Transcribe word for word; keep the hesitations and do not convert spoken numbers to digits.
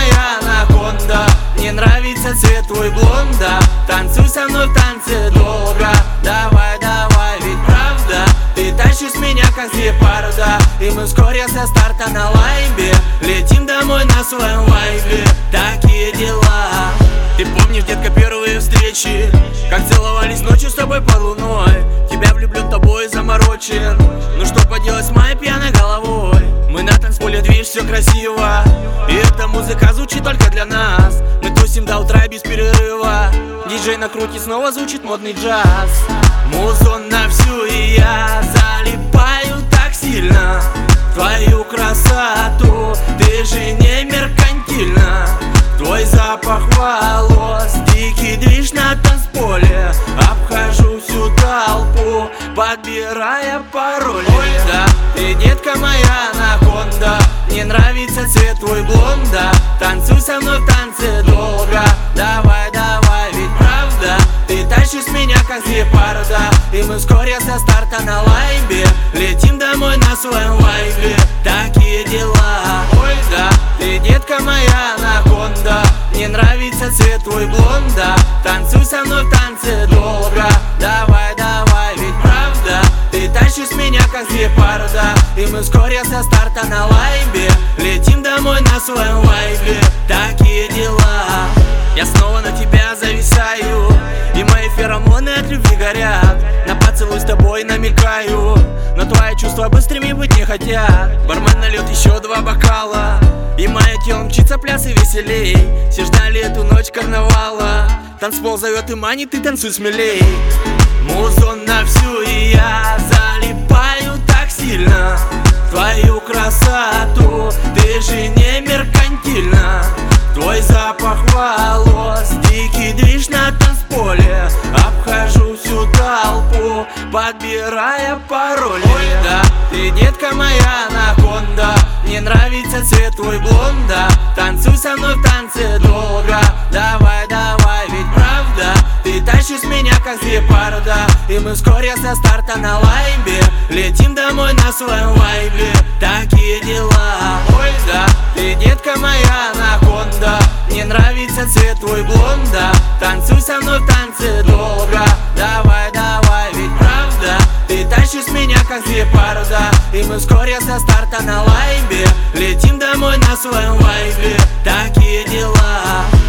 моя анаконда, мне нравится цвет твой блонда. Танцуй со мной в танце долго, давай, давай, ведь правда ты тащишь меня как гепарда. И мы вскоре со старта на лайбе летим домой на своем вайбе. Такие дела. Ты помнишь, детка, первые встречи, как целовались ночью с тобой под луной? Тебя влюблен, тобой заморочен. Ну что поделать с моей пьяной головой? Мы на танцполе, видишь, все красиво, и эта музыка звучит только для нас. Мы тусим до утра без перерыва. Диджей накрутит, снова звучит модный джаз. Музон на всю, и я залипаю так сильно в твою красоту. Ты же не меркантильна. Твой запах волос, дикий движ на танцполе. Обхожу всю толпу, подбирая пароль. Ой, да, ты, детка, моя анаконда, мне нравится цвет твой блонда. Танцуй со мной в танце долго, давай, давай, ведь правда ты тащишь меня как гепарда. И мы вскоре со старта на лайбе летим домой на своем вайбе. Такие дела. Ой, да, ты, детка, моя анаконда, мне нравится цвет твой блонда. Танцуй со мной в танце долго, давай, давай, ведь правда ты тащишь меня как гепарда. И мы вскоре со старта на лайбе летим домой на своем вайбе. Такие дела. Я снова на тебя зависаю, и мои феромоны от любви горят. На поцелуй с тобой намекаю, но твои чувства быстрыми быть не хотят. Бармен нальет еще два бокала, и мое тело мчится пляс и веселей. Все ждали эту ночь карнавала. Танцпол зовет и манит, ты танцуй смелей. Музон на всю, и я залипаю так сильно в твою красоту. Ты же не меркантильна. Твой запах волос, дикий движ на танцполе. Обхожу всю толпу, подбирая пароль. Ой, да, ты, детка, моя анаконда, мне нравится цвет твой блонда. Танцуй со мной в танце долго, давай, давай, ведь правда ты тащишь меня как гепарда. И мы вскоре со старта на лайбе летим домой на своем вайбе. Такие дела. Ой, да, ты, детка, моя анаконда, мне нравится цвет твой блонда. Танцуй со мной в танце долго, давай, давай, ведь правда ты тащишь меня как гепарда. И мы вскоре со старта на лайбе летим домой на своем вайбе. Такие дела.